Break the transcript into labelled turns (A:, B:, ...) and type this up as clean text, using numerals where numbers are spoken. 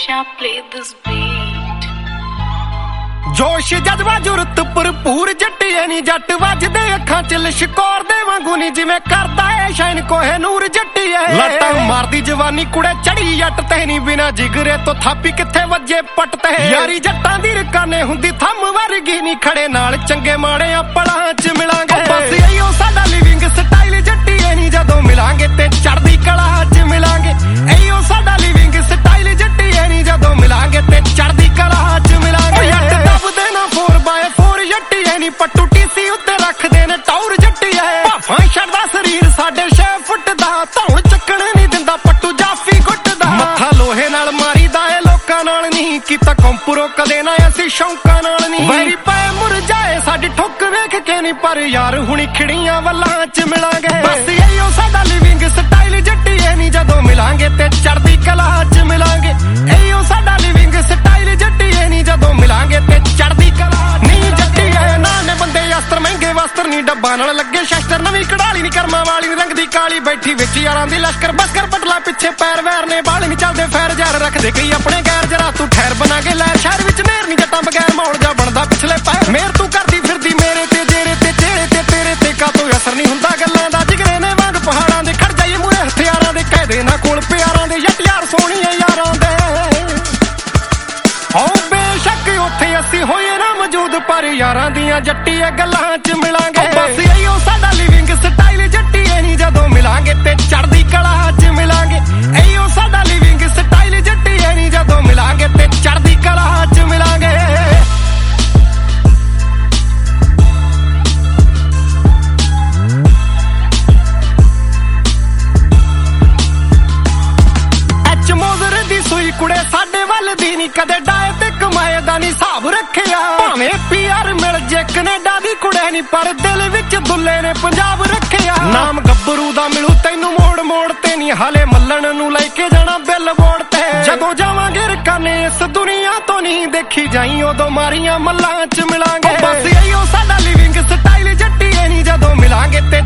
A: Baksha, play this beat.
B: जोश जज्बा जुरत भरपूर जट्टिए नी जट वजदे अखां च लिशकोर दे वांगू नी जिवें करदा है शाइन कोहे नूर जट्टिए लट्टां मारदी जवानी कुड़े चढ़ी जट ते नी बिना जिगरे तो थापी किथे वजे पट ते यारी जट्टां दी रकाने हुंदी थम वर्गी नी खड़े नाल चंगे माड़े पलां च मिलांगे बस इहो साडा लिविंग स्टाइल जट्टिए नी जदों मिलांगे ते चढ़दी कला च मिलांगे इहो साडा लिविंग स्टाइल जट्टिए नी जदों मिलांगे ते चढ़दी कला च मिलांगे पट्टू टीसी उत्ते रखदे ने टौर जट्टिए भाफां छड़दा शरीर साडे 6 फुट दा धौण चक्कण नहीं दिंदा पट्टू जाफी गुੱਟਦਾ मत्था लोहे नाल मारीदा ए लोकां नाल नहीं कीता कंपुरो कदे ना असीं शौकां नाल नहीं वैरी पए मुरझाए साडी ठुक वेख के नहीं पर यार हुणी खिड़ियां वल्लां च मिलांगे बस इहो साडा लिविंग स्टाइल जट्टिए नहीं जदों मिलांगे ते चढ़दी कला च मिलांगे इहो साडा लिविंग स्टाइल जट्टिए नहीं जदों मिलांगे ते चढ़दी कला नहीं जट्टिए बंदे अस्त्र महंगे वस्त्र नी डब्बा नाल लगे शस्त्र नवी कढ़ाली नी कर्मा वाली नी रंग दी काली बैठी विच यारां दी लश्कर बस्कर पटला पिछे पैर वैर ने बाल नी चलदे फैर जार रखदे कई अपने गैर जरा तू ठहर बना के लै शहर विच मेर नी जट्टां बगैर माहौल जा बनदा पिछले पैर मेर तू करदी फिरदी मेरे ते जेरे ते चेहरे ते तेरे ते का तू असर नी हुंदा गल्लां दा जिगरे ने वांग पहाड़ां दे खड़ जाईए मूरे हथियारां दे कहदे ना कोल प्यारां दे जट यार सोहणीए यारां दे हो बेशक उत्थे असीं होए ना मौजूद पर यारां दियां जट्टिए गल्लां च मिलांगे बस इहो साडा लिविंग स्टाइल जट्टिए नी जदों मिलांगे ते चढ़दी कला च मिलांगे इहो साडा लिविंग स्टाइल जट्टिए नी जदों मिलांगे ते चढ़दी कला च मिलांगे एच मोजर दी सुई कुड़े साडे वल दी नी कदे डाए ते कमाए दा नी हिसाब रखिया भावें पीआर मिल जे कनेडा दी कुड़े नी पर दिल विच दुल्ले ने पंजाब रखिया नाम गब्बरू दा मिलू तैनू मोड़ मोड़ ते नी हाले मल्लण नू लेके जाना बिल बोर्ड ते जदों जावांगे रकाने इस दुनिया तो नहीं देखी जाई उदों मारियां मल्लां च मिलांगे बस इहो साडा लिविंग स्टाइल जट्टिए नी जदों मिलांगे ते